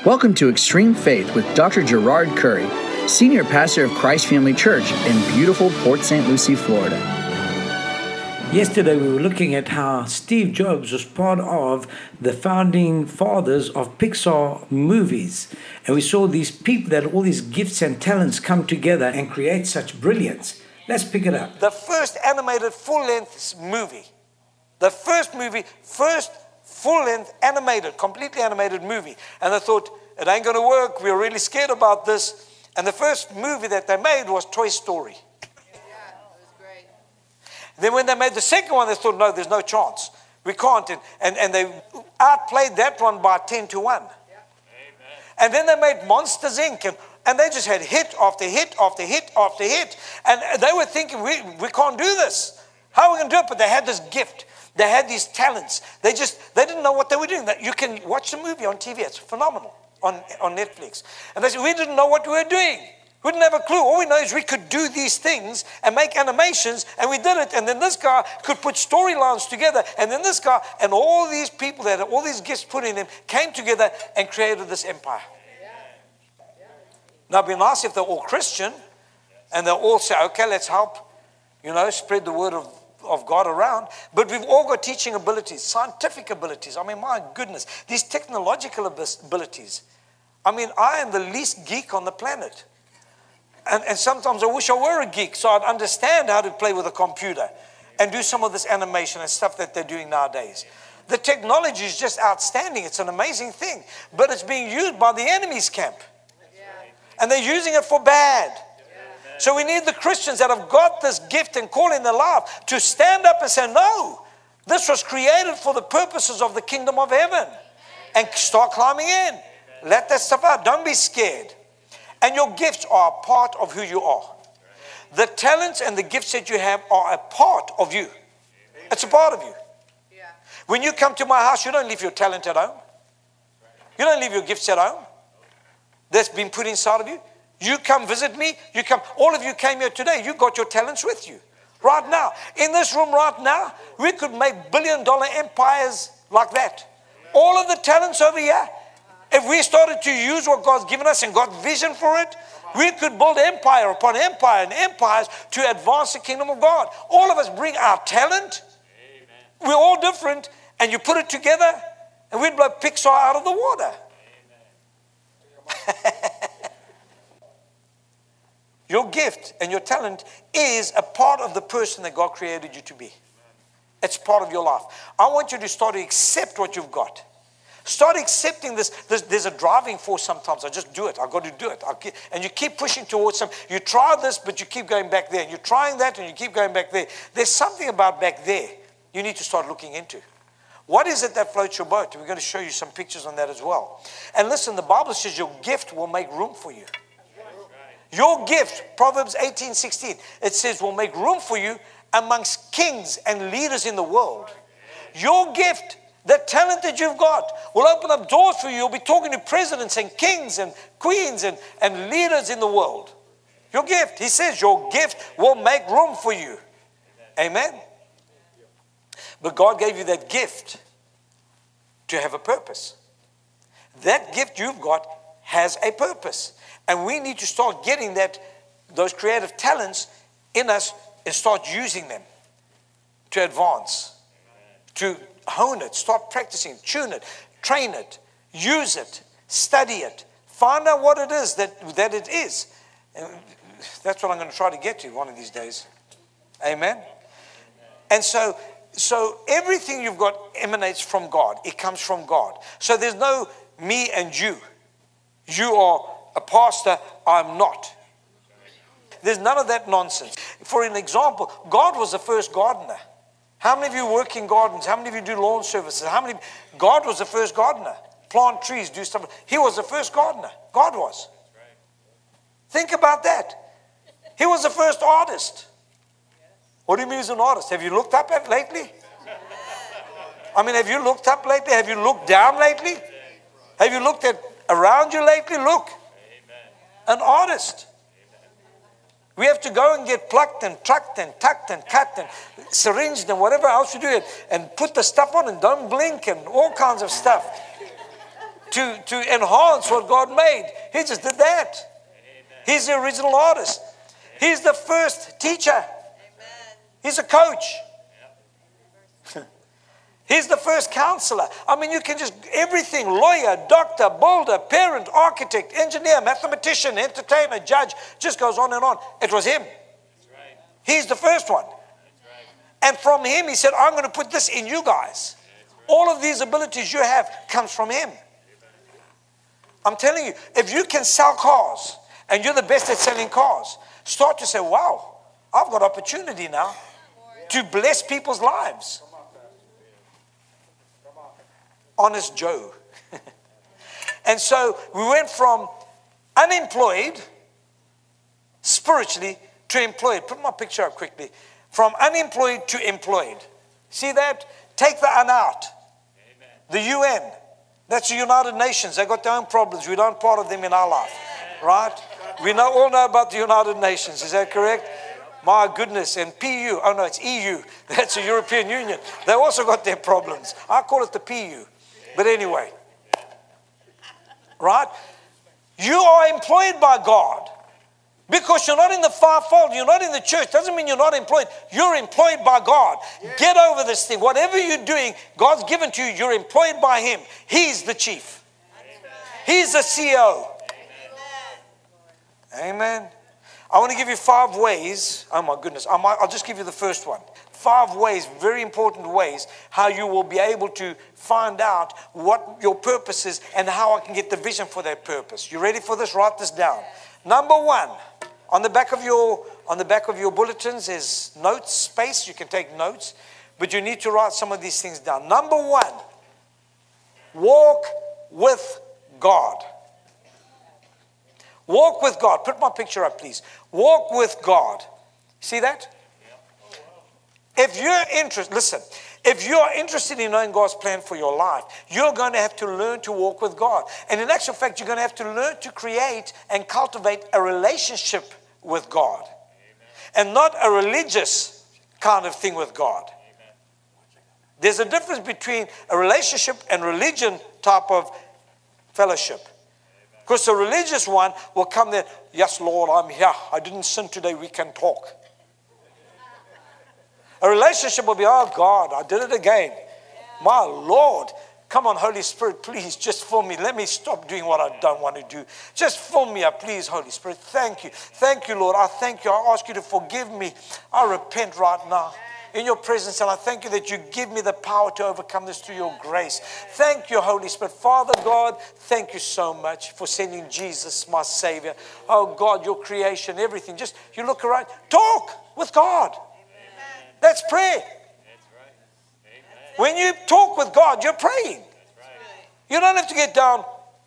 Welcome to Extreme Faith with Dr. Gerard Curry, Senior Pastor of Christ Family Church in beautiful Port St. Lucie, Florida. Yesterday we were looking at how Steve Jobs was part of the founding fathers of Pixar movies. And we saw these people that all these gifts and talents come together and create such brilliance. Let's pick it up. The first animated full-length movie. The first full-length animated, completely animated movie. And they thought, it ain't going to work. We're really scared about this. And the first movie that they made was Toy Story. Then when they made the second one, they thought, no, there's no chance. We can't. And they outplayed that one by 10-1. Amen. And then they made Monsters, Inc. And they just had hit after hit after hit after hit. And they were thinking, we can't do this. How are we going to do it? But they had this gift. They had these talents. They didn't know what they were doing. You can watch the movie on TV. It's phenomenal on Netflix. And they said, we didn't know what we were doing. We didn't have a clue. All we know is we could do these things and make animations, and we did it. And then this guy could put storylines together, and then this guy and all these people that had all these gifts put in them came together and created this empire. Now, it'd be nice if they're all Christian, and they'll all say, okay, let's help, spread the word of God around. But we've all got teaching abilities, scientific abilities. I mean, my goodness, these technological abilities. I mean, I am the least geek on the planet. And sometimes I wish I were a geek so I'd understand how to play with a computer and do some of this animation and stuff that they're doing nowadays. The technology is just outstanding. It's an amazing thing. But it's being used by the enemy's camp. And they're using it for bad. So we need the Christians that have got this gift and call in their life to stand up and say, no, this was created for the purposes of the kingdom of heaven. And start climbing in. Let that stuff out. Don't be scared. And your gifts are a part of who you are. The talents and the gifts that you have are a part of you. It's a part of you. When you come to my house, you don't leave your talent at home. You don't leave your gifts at home. That's been put inside of you. You come visit me. All of you came here today. You got your talents with you. Right now. In this room right now, we could make billion-dollar empires like that. All of the talents over here. If we started to use what God's given us and got vision for it, we could build empire upon empire and empires to advance the kingdom of God. All of us bring our talent. Amen. We're all different, and you put it together, and we'd blow Pixar out of the water. Your gift and your talent is a part of the person that God created you to be. It's part of your life. I want you to start to accept what you've got. Start accepting this. There's a driving force sometimes. I just do it. I've got to do it. And you keep pushing towards something. You try this, but you keep going back there. And you're trying that, and you keep going back there. There's something about back there you need to start looking into. What is it that floats your boat? We're going to show you some pictures on that as well. And listen, the Bible says your gift will make room for you. Your gift, Proverbs 18:16, it says will make room for you amongst kings and leaders in the world. Your gift, the talent that you've got, will open up doors for you. You'll be talking to presidents and kings and queens and leaders in the world. Your gift, he says, your gift will make room for you. Amen. But God gave you that gift to have a purpose. That gift you've got has a purpose. And we need to start getting those creative talents in us and start using them to advance, to hone it, start practicing, tune it, train it, use it, study it, find out what it is that it is. And that's what I'm going to try to get to one of these days. Amen. And so everything you've got emanates from God. It comes from God. So there's no me and you. You are a pastor, I'm not. There's none of that nonsense. For an example, God was the first gardener. How many of you work in gardens? How many of you do lawn services? God was the first gardener. Plant trees, do stuff. He was the first gardener. God was. Think about that. He was the first artist. What do you mean he's an artist? Have you looked up at lately? I mean, have you looked up lately? Have you looked down lately? Have you looked at around you lately? Look. An artist. We have to go and get plucked and trucked and tucked and cut and syringed and whatever else you do and put the stuff on and don't blink and all kinds of stuff to enhance what God made. He just did that. He's the original artist. He's the first teacher. He's a coach. He's the first counselor. I mean, you can just, everything, lawyer, doctor, builder, parent, architect, engineer, mathematician, entertainer, judge, just goes on and on. It was him. He's the first one. And from him, he said, I'm going to put this in you guys. All of these abilities you have comes from him. I'm telling you, if you can sell cars and you're the best at selling cars, start to say, wow, I've got opportunity now to bless people's lives. Honest Joe. And so we went from unemployed spiritually to employed. Put my picture up quickly. From unemployed to employed. See that? Take the un out. Amen. The UN. That's the United Nations. They got their own problems. We don't part of them in our life. Right? We all know about the United Nations. Is that correct? My goodness. And PU. Oh no, it's EU. That's the European Union. They also got their problems. I call it the PU. But anyway. Right? You are employed by God. Because you're not in the fivefold, you're not in the church, doesn't mean you're not employed. You're employed by God. Get over this thing. Whatever you're doing, God's given to you. You're employed by Him. He's the chief. He's the CEO. Amen. I want to give you 5 ways. Oh my goodness. I'll just give you the first one. 5 ways, very important ways, how you will be able to find out what your purpose is and how I can get the vision for that purpose. You ready for this? Write this down. Number 1, on the back of your bulletins is notes space. You can take notes, but you need to write some of these things down. Number 1, walk with God. Walk with God. Put my picture up, please. Walk with God. See that? If you're interested, listen, if you're interested in knowing God's plan for your life, you're going to have to learn to walk with God. And in actual fact, you're going to have to learn to create and cultivate a relationship with God. Amen. And not a religious kind of thing with God. Amen. There's a difference between a relationship and religion type of fellowship. Because the religious one will come there, yes, Lord, I'm here. I didn't sin today. We can talk. A relationship will be, oh God, I did it again. My Lord, come on, Holy Spirit, please, just fill me. Let me stop doing what I don't want to do. Just fill me up, please, Holy Spirit. Thank you. Thank you, Lord. I thank you. I ask you to forgive me. I repent right now in your presence, and I thank you that you give me the power to overcome this through your grace. Thank you, Holy Spirit. Father God, thank you so much for sending Jesus, my Savior. Oh God, your creation, everything. Just, you look around, talk with God. That's prayer. That's right. When you talk with God, you're praying. Right. You don't have to get down.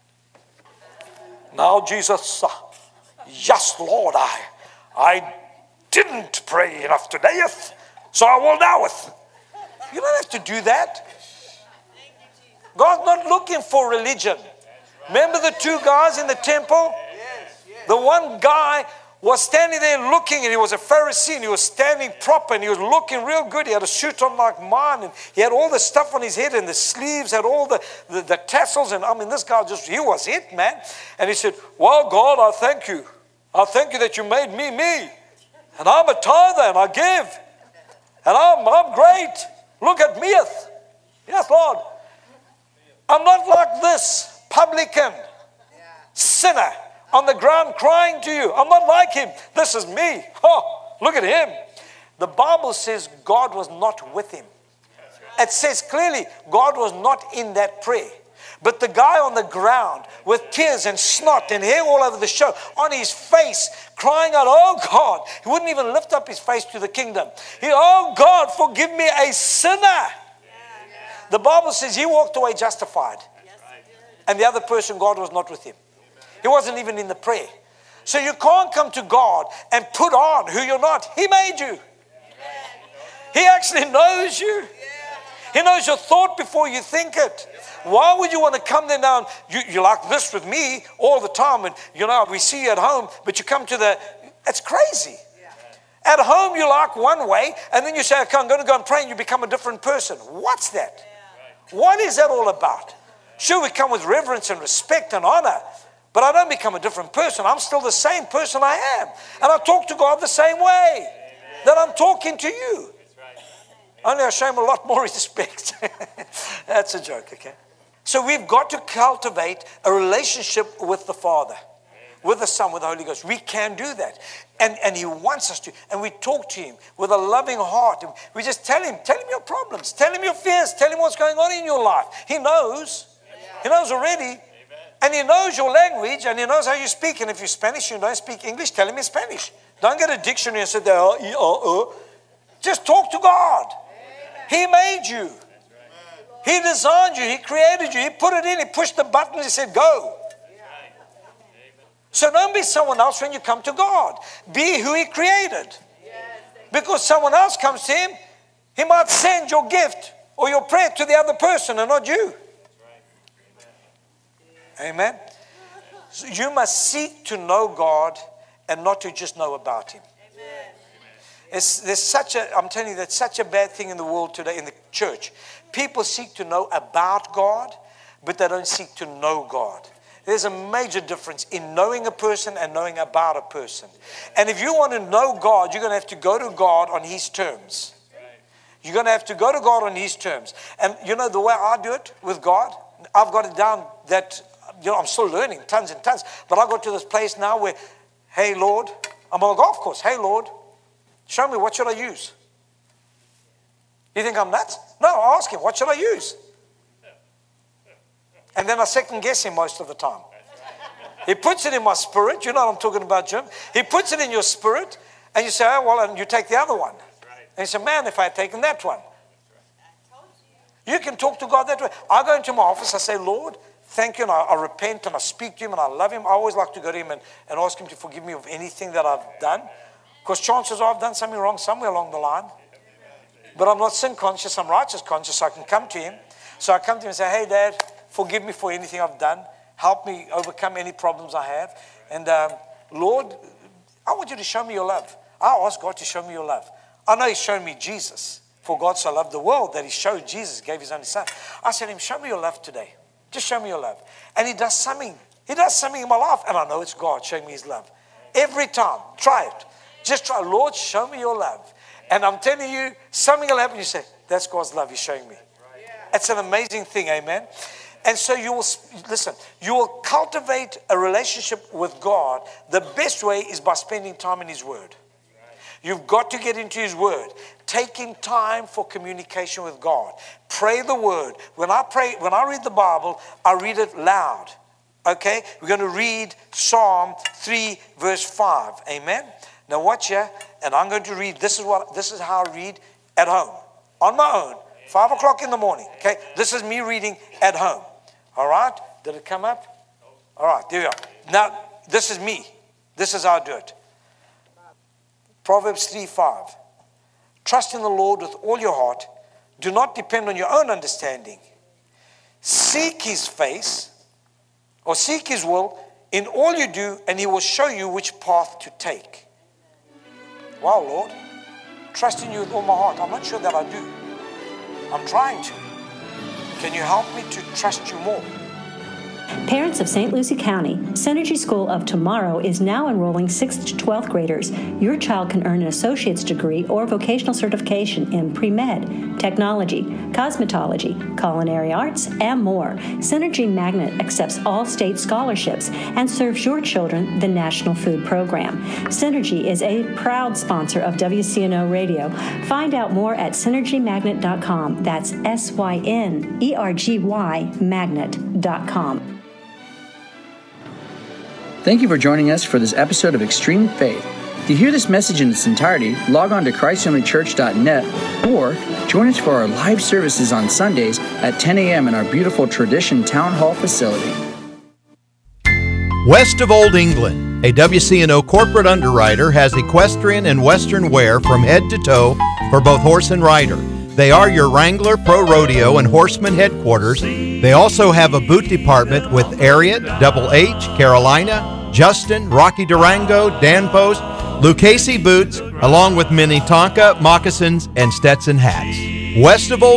Now, Jesus, yes, Lord, I didn't pray enough today, so I will now. You don't have to do that. God's not looking for religion. Remember the 2 guys in the temple? The one guy was standing there looking, and he was a Pharisee, and he was standing proper, and he was looking real good. He had a suit on like mine, and he had all the stuff on his head, and the sleeves had all the tassels, and I mean, this guy he was it, man. And he said, well, God, I thank you. I thank you that you made me, and I'm a tither, and I give, and I'm great. Look at me. Yes, Lord. I'm not like this publican, sinner, on the ground crying to you. I'm not like him. This is me. Oh, look at him. The Bible says God was not with him. It says clearly God was not in that prayer. But the guy on the ground with tears and snot and hair all over the show, on his face, crying out, oh God. He wouldn't even lift up his face to the kingdom. Oh God, forgive me, a sinner. The Bible says he walked away justified. And the other person, God was not with him. He wasn't even in the prayer. So you can't come to God and put on who you're not. He made you. He actually knows you. He knows your thought before you think it. Why would you want to come there now? You're like this with me all the time. And we see you at home, but you come to it's crazy. At home, you're like one way, and then you say, okay, I'm going to go and pray, and you become a different person. What's that? What is that all about? Sure, we come with reverence and respect and honor, but I don't become a different person. I'm still the same person I am. And I talk to God the same way that I'm talking to you. Only I show him a lot more respect. That's a joke, okay? So we've got to cultivate a relationship with the Father, with the Son, with the Holy Ghost. We can do that. And he wants us to. And we talk to him with a loving heart. And we just tell him your problems. Tell him your fears. Tell him what's going on in your life. He knows. He knows already. And he knows your language, and he knows how you speak. And if you're Spanish, you don't speak English, tell him in Spanish. Don't get a dictionary and sit there, Just talk to God. He made you. He designed you. He created you. He put it in. He pushed the button. He said, go. So don't be someone else when you come to God. Be who he created. Because someone else comes to him, he might send your gift or your prayer to the other person and not you. Amen. So you must seek to know God and not to just know about him. I'm telling you, that's such a bad thing in the world today, in the church. People seek to know about God, but they don't seek to know God. There's a major difference in knowing a person and knowing about a person. And if you want to know God, you're going to have to go to God on his terms. You're going to have to go to God on his terms. And you know the way I do it with God, I've got it down that, I'm still learning tons and tons. But I got to this place now where, hey, Lord, I'm on a golf course. Hey, Lord, show me, what should I use? You think I'm nuts? No, I ask him, what should I use? And then I second guess him most of the time. He puts it in my spirit. You know what I'm talking about, Jim. He puts it in your spirit, and you say, oh, well, and you take the other one. And you say, man, if I had taken that one. You can talk to God that way. I go into my office, I say, Lord, thank you, and I repent, and I speak to him, and I love him. I always like to go to him and ask him to forgive me of anything that I've done. Because chances are I've done something wrong somewhere along the line. But I'm not sin conscious, I'm righteous conscious, so I can come to him. So I come to him and say, hey, Dad, forgive me for anything I've done. Help me overcome any problems I have. And Lord, I want you to show me your love. I ask God to show me your love. I know he's shown me Jesus. For God so loved the world that he showed Jesus, gave his only son. I said to him, show me your love today. Just show me your love. And he does something. He does something in my life. And I know it's God showing me his love. Every time. Try it. Just try. Lord, show me your love. And I'm telling you, something will happen. You say, that's God's love he's showing me. It's an amazing thing. Amen. And so you will cultivate a relationship with God. The best way is by spending time in his word. You've got to get into his word. Taking time for communication with God. Pray the word. When I read the Bible, I read it loud. Okay? We're going to read Psalm 3 verse 5. Amen? Now watch here. And I'm going to read, this is how I read at home. On my own. 5 o'clock in the morning. Okay? This is me reading at home. All right? Did it come up? All right. There we go. Now, this is me. This is how I do it. Proverbs 3:5. Trust in the Lord with all your heart. Do not depend on your own understanding. Seek his face, or seek his will in all you do, and he will show you which path to take. Wow, Lord. Trust in you with all my heart. I'm not sure that I do. I'm trying to. Can you help me to trust you more? Parents of St. Lucie County, Synergy School of Tomorrow is now enrolling 6th to 12th graders. Your child can earn an associate's degree or vocational certification in pre-med, technology, cosmetology, culinary arts, and more. Synergy Magnet accepts all state scholarships and serves your children the National Food Program. Synergy is a proud sponsor of WCNO Radio. Find out more at synergymagnet.com. That's SYNERGY magnet.com. Thank you for joining us for this episode of Extreme Faith. To hear this message in its entirety, log on to ChristFamilyChurch.net or join us for our live services on Sundays at 10 a.m. in our beautiful Tradition Town Hall facility. West of Old England, a WCNO corporate underwriter has equestrian and western wear from head to toe for both horse and rider. They are your Wrangler Pro Rodeo and Horseman headquarters. They also have a boot department with Ariat, Double H, Carolina, Justin, Rocky Durango, Danpost, Lucchese boots, along with Minnetonka, moccasins, and Stetson hats. West of Old